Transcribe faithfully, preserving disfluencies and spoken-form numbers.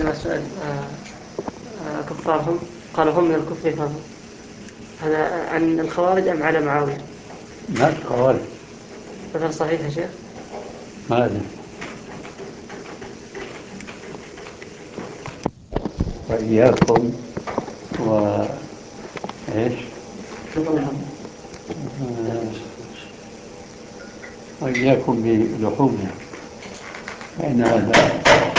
عندنا سؤال آه، آه، كفارهم قالوا هم من الكفر فهم. هذا عن الخوارج أم على معاوية؟ ما الخوارج. هذا صحيح يا شيخ؟ ما أدري. وإياكم وإيش وإياكم بلحومها، فإن هذا